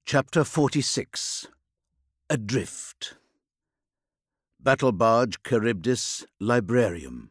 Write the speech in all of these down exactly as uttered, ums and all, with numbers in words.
Chapter forty-six. Adrift. Battle barge Charybdis, Librarium.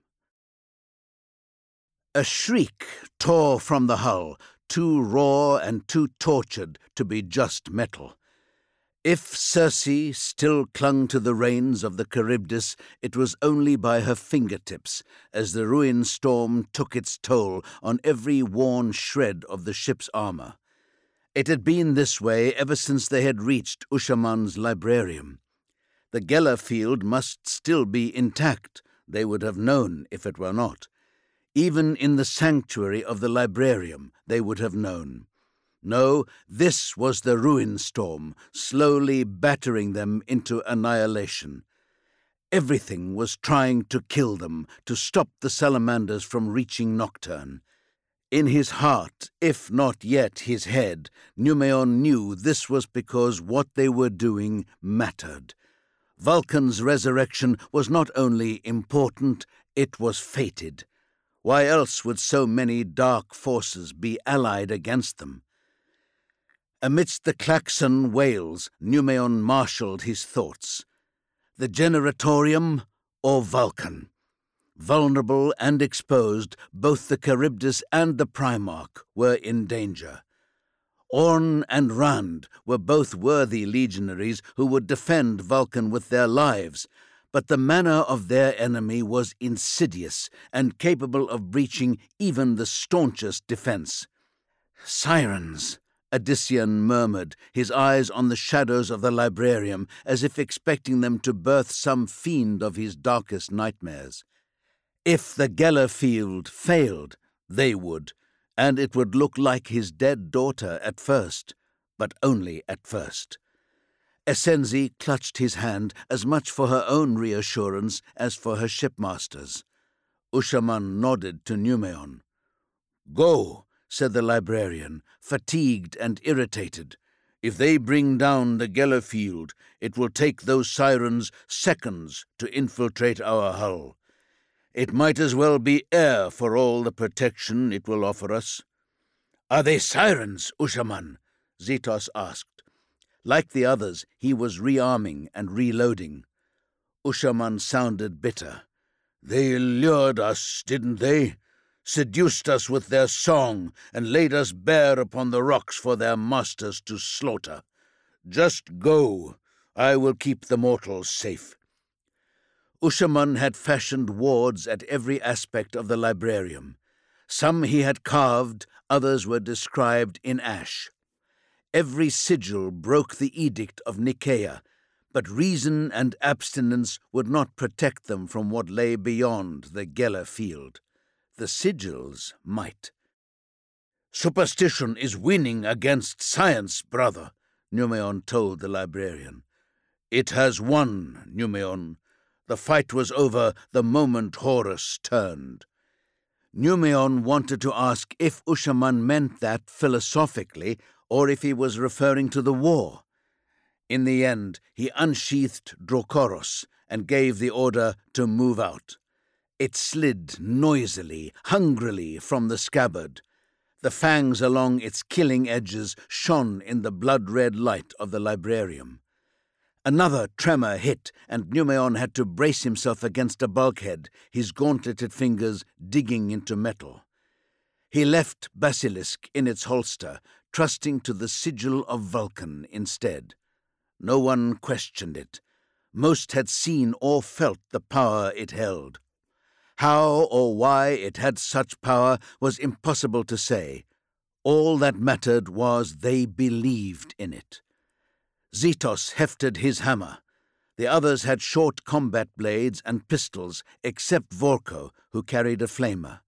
A shriek tore from the hull, too raw and too tortured to be just metal. If Circe still clung to the reins of the Charybdis, it was only by her fingertips, as the ruin storm took its toll on every worn shred of the ship's armor. It had been this way ever since they had reached Ushaman's Librarium. The Geller field must still be intact, they would have known if it were not. Even in the sanctuary of the Librarium, they would have known. No, this was the ruin storm, slowly battering them into annihilation. Everything was trying to kill them, to stop the salamanders from reaching Nocturne. In his heart, if not yet his head, Numeon knew this was because what they were doing mattered. Vulcan's resurrection was not only important, it was fated. Why else would so many dark forces be allied against them? Amidst the klaxon wails, Numeon marshalled his thoughts. The Generatorium or Vulcan? Vulnerable and exposed, both the Charybdis and the Primarch were in danger. Orn and Rand were both worthy legionaries who would defend Vulcan with their lives, but the manner of their enemy was insidious and capable of breaching even the staunchest defense. Sirens, Odyssean murmured, his eyes on the shadows of the Librarium, as if expecting them to birth some fiend of his darkest nightmares. If the Geller field failed, they would, and it would look like his dead daughter at first, but only at first. Essenzi clutched his hand as much for her own reassurance as for her shipmaster's. Ushaman nodded to Numeon. "Go," said the librarian, fatigued and irritated. "If they bring down the Geller field, it will take those sirens seconds to infiltrate our hull. It might as well be air for all the protection it will offer us." "Are they sirens, Ushaman?" Zetos asked. Like the others, he was rearming and reloading. Ushaman sounded bitter. "They lured us, didn't they? Seduced us with their song and laid us bare upon the rocks for their masters to slaughter. Just go. I will keep the mortals safe." Ushaman had fashioned wards at every aspect of the Librarium. Some he had carved, others were described in ash. Every sigil broke the edict of Nicaea, but reason and abstinence would not protect them from what lay beyond the Geller field. The sigils might. "Superstition is winning against science, brother," Numeon told the librarian. "It has won, Numeon. The fight was over the moment Horus turned." Numeon wanted to ask if Ushaman meant that philosophically, or if he was referring to the war. In the end, he unsheathed Drokoros and gave the order to move out. It slid noisily, hungrily from the scabbard. The fangs along its killing edges shone in the blood-red light of the librarium. Another tremor hit, and Numeon had to brace himself against a bulkhead, his gauntleted fingers digging into metal. He left Basilisk in its holster, trusting to the sigil of Vulcan instead. No one questioned it. Most had seen or felt the power it held. How or why it had such power was impossible to say. All that mattered was they believed in it. Zetos hefted his hammer. The others had short combat blades and pistols, except Vorko, who carried a flamer.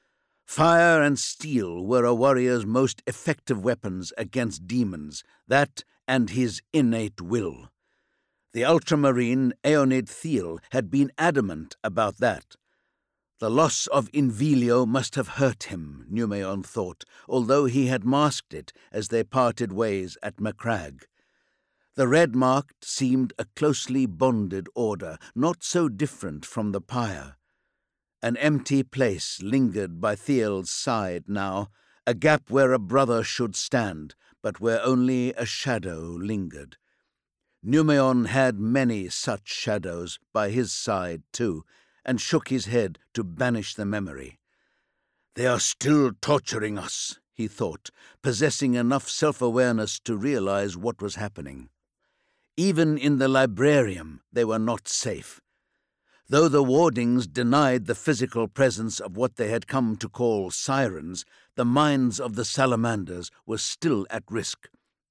Fire and steel were a warrior's most effective weapons against demons, that and his innate will. The ultramarine Aeonid Thiel had been adamant about that. The loss of Invilio must have hurt him, Numeon thought, although he had masked it as they parted ways at Macragge. The red-marked seemed a closely bonded order, not so different from the pyre. An empty place lingered by Thiel's side now, a gap where a brother should stand, but where only a shadow lingered. Numeon had many such shadows by his side too, and shook his head to banish the memory. "They are still torturing us," he thought, possessing enough self-awareness to realize what was happening. Even in the librarium they were not safe. Though the wardings denied the physical presence of what they had come to call sirens, the minds of the salamanders were still at risk.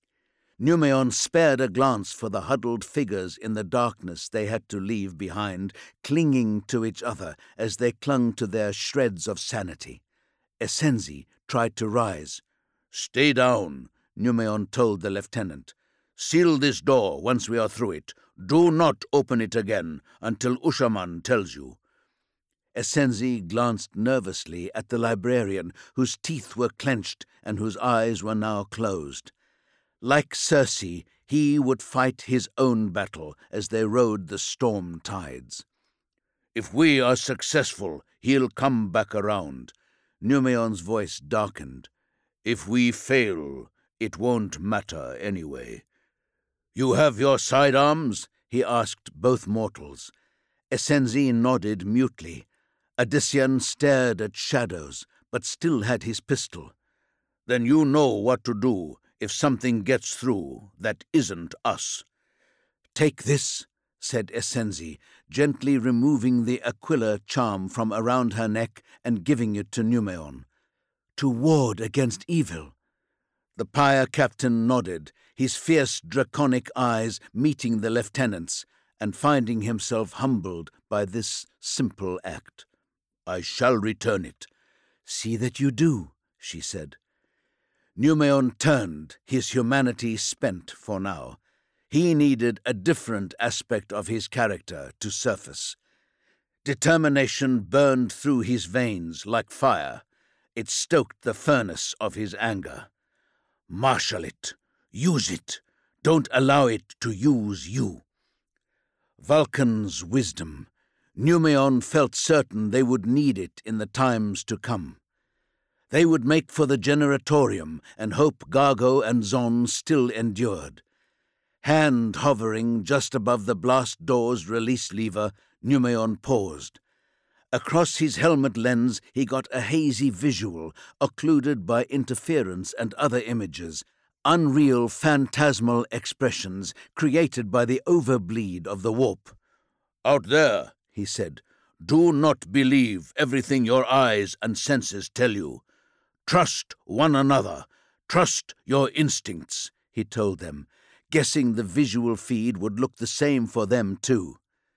Numeon spared a glance for the huddled figures in the darkness they had to leave behind, clinging to each other as they clung to their shreds of sanity. Essenzi tried to rise. "Stay down," Numeon told the lieutenant. "Seal this door once we are through it. Do not open it again until Ushaman tells you." Essenzi glanced nervously at the librarian, whose teeth were clenched and whose eyes were now closed. Like Circe, he would fight his own battle as they rode the storm tides. "If we are successful, he'll come back around." Numeon's voice darkened. "If we fail, it won't matter anyway." "You have your sidearms?" he asked both mortals. Essenzi nodded mutely. Odyssean stared at shadows, but still had his pistol. "Then you know what to do if something gets through that isn't us." "Take this," said Essenzi, gently removing the Aquila charm from around her neck and giving it to Numeon. "To ward against evil." The pyre captain nodded, his fierce draconic eyes meeting the lieutenant's, and finding himself humbled by this simple act. "I shall return it." "See that you do," she said. Numeon turned, his humanity spent for now. He needed a different aspect of his character to surface. Determination burned through his veins like fire. It stoked the furnace of his anger. "Marshal it. Use it. Don't allow it to use you." Vulcan's wisdom. Numeon felt certain they would need it in the times to come. They would make for the generatorium and hope Gargo and Zon still endured. Hand hovering just above the blast door's release lever, Numeon paused. Across his helmet lens he got a hazy visual, occluded by interference and other images, unreal phantasmal expressions created by the overbleed of the warp. "Out there," he said, "do not believe everything your eyes and senses tell you. Trust one another. Trust your instincts," he told them, guessing the visual feed would look the same for them too.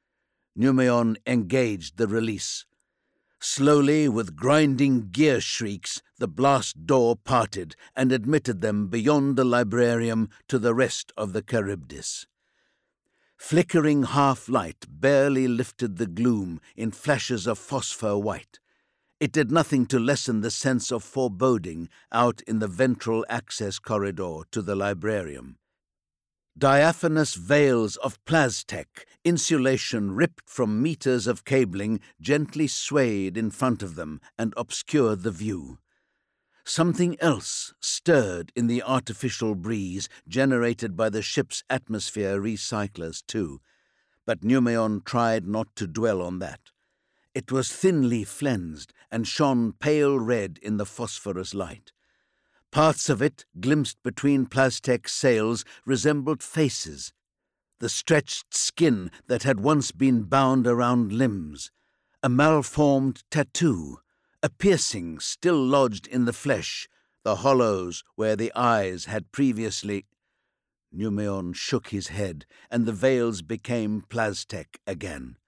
Numeon engaged the release. Slowly, with grinding gear shrieks, the blast door parted and admitted them beyond the librarium to the rest of the Charybdis. Flickering half-light barely lifted the gloom in flashes of phosphor white. It did nothing to lessen the sense of foreboding out in the ventral access corridor to the librarium. Diaphanous veils of plastech, insulation ripped from meters of cabling, gently swayed in front of them and obscured the view. Something else stirred in the artificial breeze generated by the ship's atmosphere recyclers too, but Numeon tried not to dwell on that. It was thinly flensed and shone pale red in the phosphorus light. Parts of it, glimpsed between Plastech's sails, resembled faces, the stretched skin that had once been bound around limbs, a malformed tattoo, a piercing still lodged in the flesh, the hollows where the eyes had previously— Numeon shook his head, and the veils became Plastech again.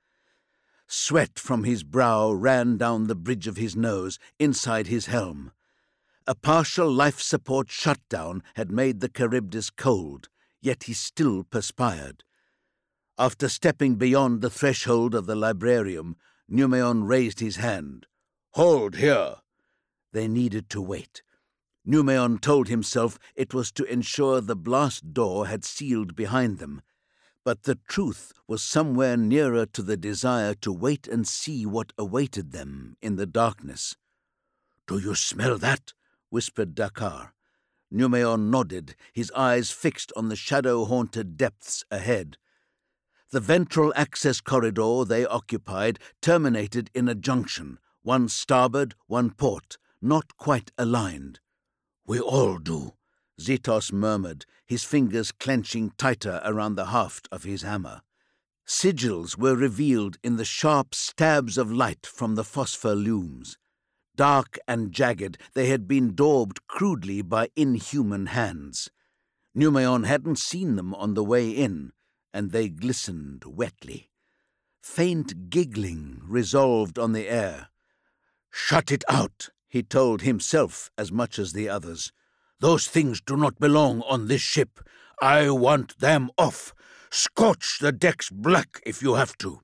Sweat from his brow ran down the bridge of his nose, inside his helm. A partial life support shutdown had made the Charybdis cold, yet he still perspired. After stepping beyond the threshold of the librarium, Numeon raised his hand. "Hold here!" They needed to wait. Numeon told himself it was to ensure the blast door had sealed behind them, but the truth was somewhere nearer to the desire to wait and see what awaited them in the darkness. "Do you smell that?" whispered Dakar. Numeon nodded, his eyes fixed on the shadow-haunted depths ahead. The ventral access corridor they occupied terminated in a junction, one starboard, one port, not quite aligned. "We all do," Zetos murmured, his fingers clenching tighter around the haft of his hammer. Sigils were revealed in the sharp stabs of light from the phosphor looms. Dark and jagged, they had been daubed crudely by inhuman hands. Numeon hadn't seen them on the way in, and they glistened wetly. Faint giggling resolved on the air. "Shut it out," he told himself as much as the others. "Those things do not belong on this ship. I want them off. Scorch the decks black if you have to."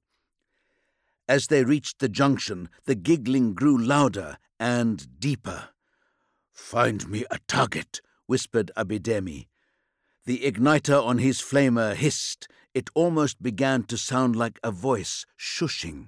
As they reached the junction, the giggling grew louder and deeper. "Find me a target," whispered Abidemi. The igniter on his flamer hissed. It almost began to sound like a voice shushing.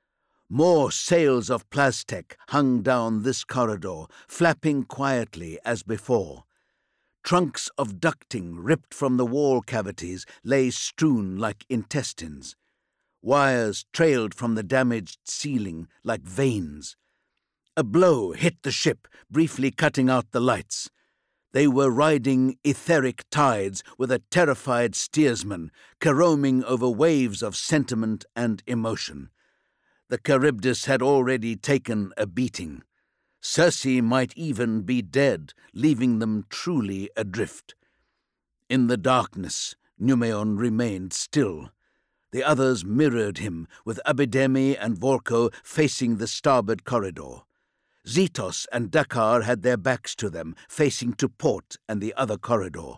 More sails of Plastec hung down this corridor, flapping quietly as before. Trunks of ducting ripped from the wall cavities lay strewn like intestines. Wires trailed from the damaged ceiling like veins. A blow hit the ship, briefly cutting out the lights. They were riding etheric tides with a terrified steersman, caroming over waves of sentiment and emotion. The Charybdis had already taken a beating. Circe might even be dead, leaving them truly adrift. In the darkness, Numeon remained still. The others mirrored him, with Abidemi and Vorko facing the starboard corridor. Zetos and Dakar had their backs to them, facing to port and the other corridor.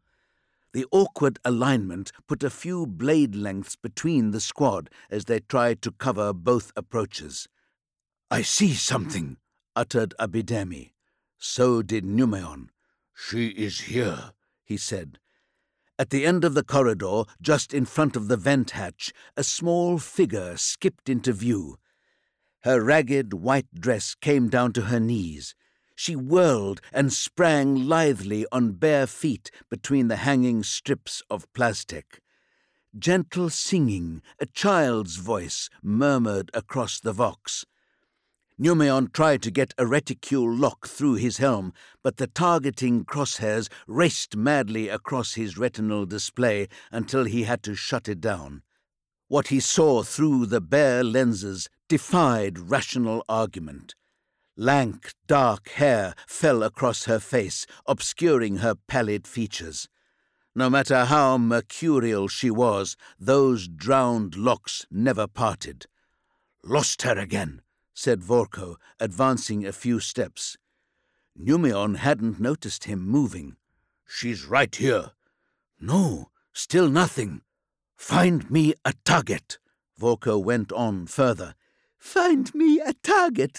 The awkward alignment put a few blade lengths between the squad as they tried to cover both approaches. "I see something," uttered Abidemi. So did Numeon. "She is here," he said. At the end of the corridor, just in front of the vent hatch, a small figure skipped into view. Her ragged white dress came down to her knees. She whirled and sprang lithely on bare feet between the hanging strips of Plastec. Gentle singing, a child's voice, murmured across the vox. Numeon tried to get a reticule lock through his helm, but the targeting crosshairs raced madly across his retinal display until he had to shut it down. What he saw through the bare lenses defied rational argument. Lank, dark hair fell across her face, obscuring her pallid features. No matter how mercurial she was, those drowned locks never parted. "Lost her again," said Vorko, advancing a few steps. Numeon hadn't noticed him moving. "She's right here." "No, still nothing." "Find me a target," Vorko went on further. "Find me a target,"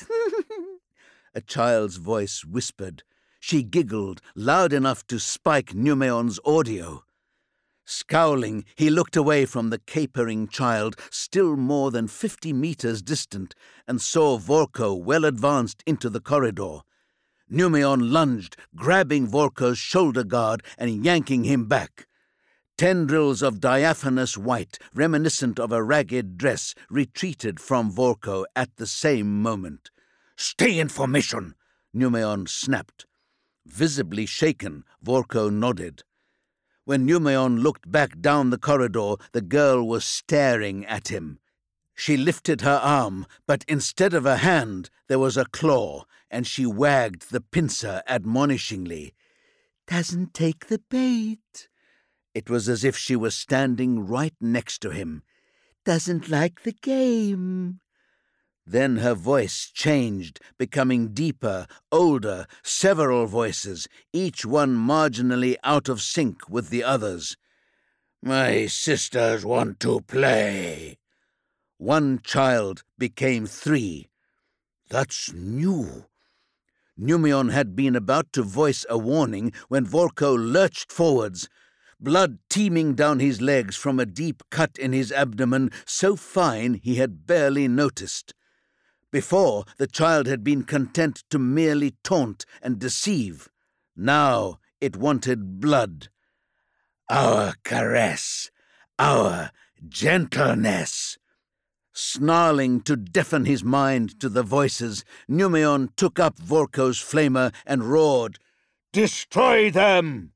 a child's voice whispered. She giggled, loud enough to spike Numeon's audio. Scowling, he looked away from the capering child, still more than fifty meters distant, and saw Vorko well advanced into the corridor. Numeon lunged, grabbing Vorko's shoulder guard and yanking him back. Tendrils of diaphanous white, reminiscent of a ragged dress, retreated from Vorko at the same moment. "Stay in formation," Numeon snapped. Visibly shaken, Vorko nodded. When Numeon looked back down the corridor, the girl was staring at him. She lifted her arm, but instead of a hand, there was a claw, and she wagged the pincer admonishingly. "Doesn't take the bait." It was as if she was standing right next to him. "Doesn't like the game." Then her voice changed, becoming deeper, older, several voices, each one marginally out of sync with the others. "My sisters want to play." One child became three. That's new. Numeon had been about to voice a warning when Vorko lurched forwards, blood teeming down his legs from a deep cut in his abdomen so fine he had barely noticed. Before, the child had been content to merely taunt and deceive. Now It wanted blood. Our caress, our gentleness. Snarling to deafen his mind to the voices, Numeon took up Vorko's flamer and roared, "Destroy them!"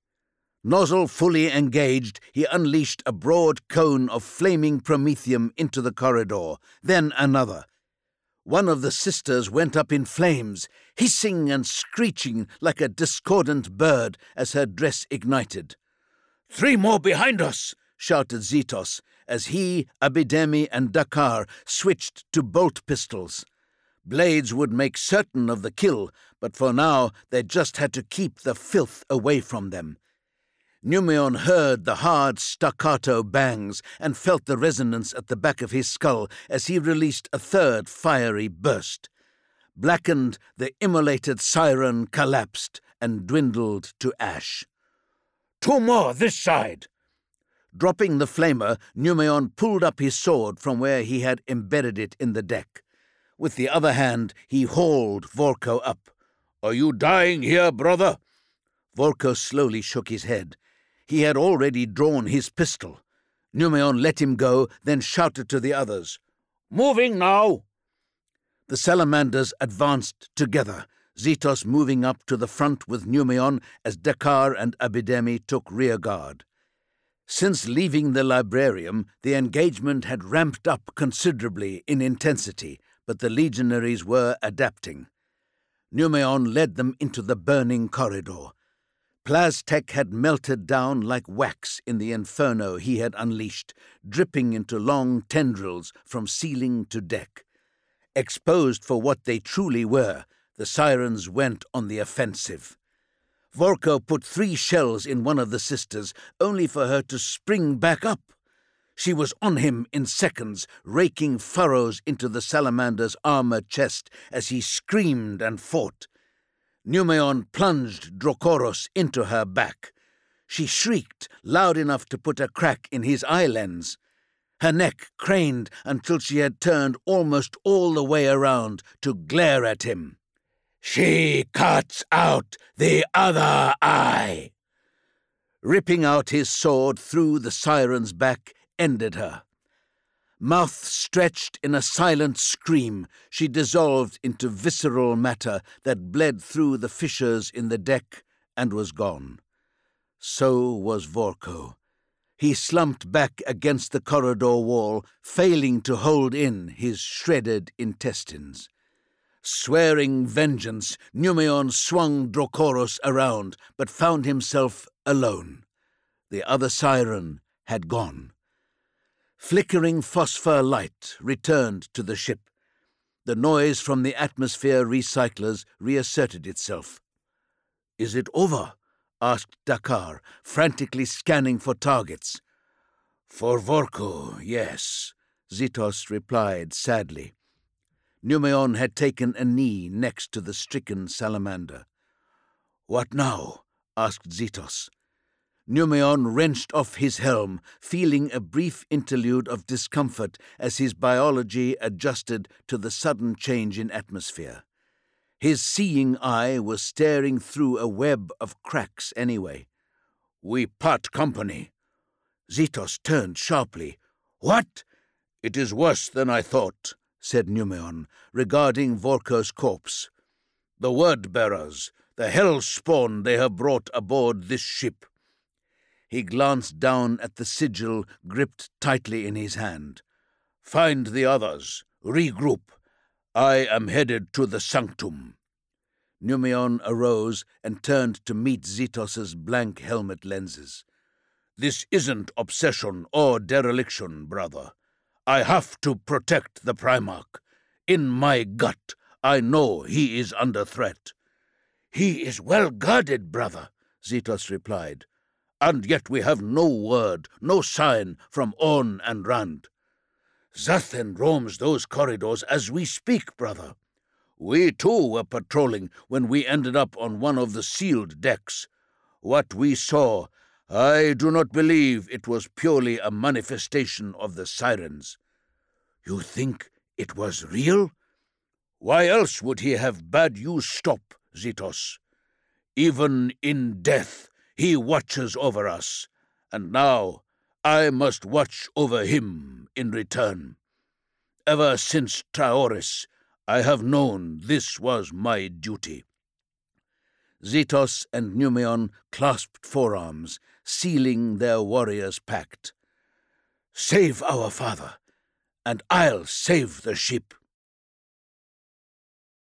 Nozzle fully engaged, he unleashed a broad cone of flaming promethium into the corridor, then another. One of the sisters went up in flames, hissing and screeching like a discordant bird as her dress ignited. "Three more behind us!" shouted Zetos, as he, Abidemi, and Dakar switched to bolt pistols. Blades would make certain of the kill, but for now they just had to keep the filth away from them. Numeon heard the hard staccato bangs and felt the resonance at the back of his skull as he released a third fiery burst. Blackened, the immolated siren collapsed and dwindled to ash. "Two more this side!" Dropping the flamer, Numeon pulled up his sword from where he had embedded it in the deck. With the other hand, he hauled Vorko up. "Are you dying here, brother?" Vorko slowly shook his head. He had already drawn his pistol. Numeon let him go, then shouted to the others, "Moving now!" The salamanders advanced together, Zetos moving up to the front with Numeon as Dakar and Abidemi took rear guard. Since leaving the librarium, the engagement had ramped up considerably in intensity, but the legionaries were adapting. Numeon led them into the burning corridor. Plaztec had melted down like wax in the inferno he had unleashed, dripping into long tendrils from ceiling to deck. Exposed for what they truly were, the sirens went on the offensive. Vorko put three shells in one of the sisters, only for her to spring back up. She was on him in seconds, raking furrows into the salamander's armored chest as he screamed and fought. Numeon plunged Drokoros into her back. She shrieked, loud enough to put a crack in his eye lens. Her neck craned until she had turned almost all the way around to glare at him. "She cuts out the other eye!" Ripping out his sword through the siren's back ended her. Mouth stretched in a silent scream, she dissolved into visceral matter that bled through the fissures in the deck and was gone. So was Vorko. He slumped back against the corridor wall, failing to hold in his shredded intestines. Swearing vengeance, Numeon swung Drokoros around, but found himself alone. The other siren had gone. Flickering phosphor light returned to the ship. The noise from the atmosphere recyclers reasserted itself. "Is it over?" asked Dakar, frantically scanning for targets. "For Vorko, yes," Zetos replied sadly. Numeon had taken a knee next to the stricken salamander. "What now?" asked Zetos. Numeon wrenched off his helm, feeling a brief interlude of discomfort as his biology adjusted to the sudden change in atmosphere. His seeing eye was staring through a web of cracks anyway. "We part company." Zetos turned sharply. "What?" "It is worse than I thought," said Numeon, regarding Vorko's corpse. "The word-bearers, the hell spawn they have brought aboard this ship." He glanced down at the sigil gripped tightly in his hand. "Find the others. Regroup. I am headed to the sanctum." Numeon arose and turned to meet Zetos's blank helmet lenses. "This isn't obsession or dereliction, brother. I have to protect the Primarch. In my gut, I know he is under threat." "He is well guarded, brother," Zetos replied. "And yet we have no word, no sign from Orn and Rand." "Zathen roams those corridors as we speak, brother." "We too were patrolling when we ended up on one of the sealed decks. What we saw, I do not believe it was purely a manifestation of the sirens." "You think it was real?" "Why else would he have bade you stop, Zetos? Even in death he watches over us, and now I must watch over him in return. Ever since Traoris, I have known this was my duty." Zetos and Numion clasped forearms, sealing their warriors' pact. "Save our father, and I'll save the ship."